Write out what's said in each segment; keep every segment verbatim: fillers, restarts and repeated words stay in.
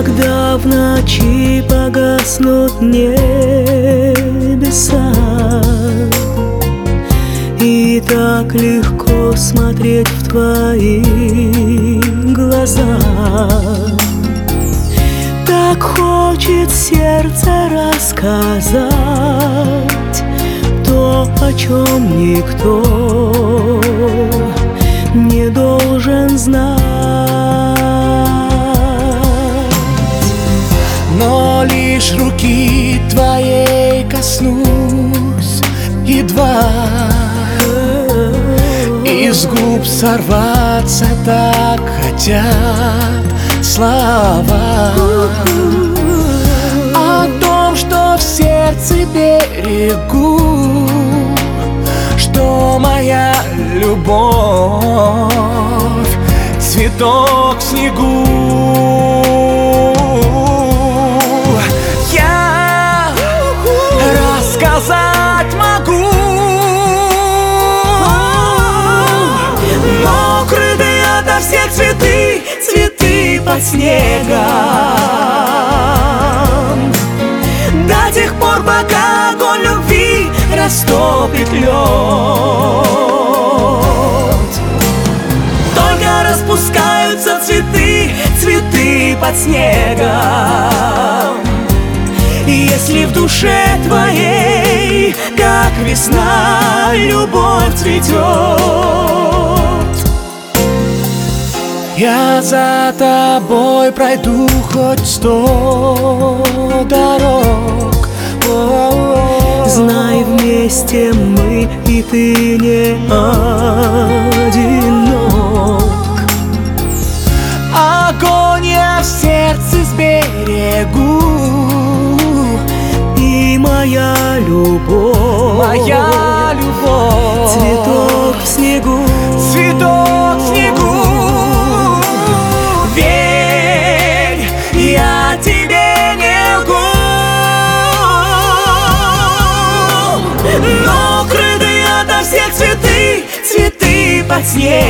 Когда в ночи погаснут небеса, и так легко смотреть в твои глаза, так хочет сердце рассказать то, о чем никто не должен знать. Но лишь руки твоей коснусь едва, из губ сорваться так хотят слова о том, что в сердце берегу, что моя любовь — цветок в снегу. Я рассказать могу, но укрытые ото всех цветы, цветы под снегом, до тех пор, пока огонь любви растопит лед. Только распускаются цветы, цветы под снегом. И если в душе твоей, как весна, любовь цветет, я за тобой пройду хоть сто дорог. Знай, вместе мы, и ты не одинок. Огонь я в сердце сберегу, и моя любовь, моя любовь, цветок в снегу, цветок в снегу. Верь, я тебе не лгу, но укрытые ото всех цветы, цветы под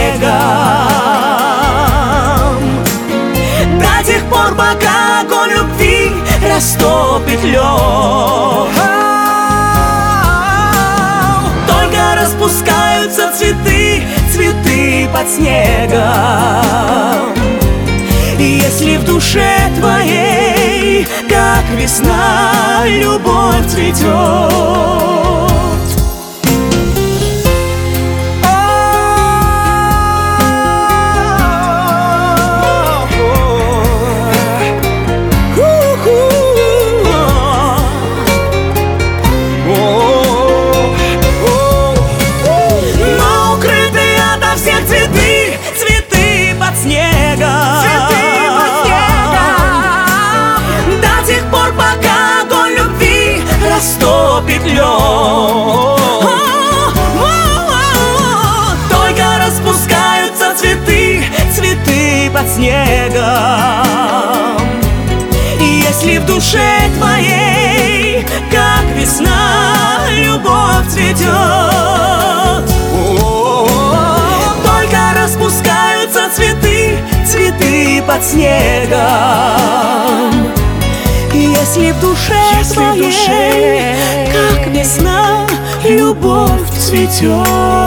снегом, до тех пор, пока огонь любви растопит лед. Только распускаются цветы, цветы под снегом. И если в душе твоей, как весна, любовь цветет, растопит лед. Только распускаются цветы, цветы под снегом. И если в душе твоей, как весна, любовь цветет, только распускаются цветы, цветы под снегом. Если в душе Если твоей, в душе, как весна, любовь цветет.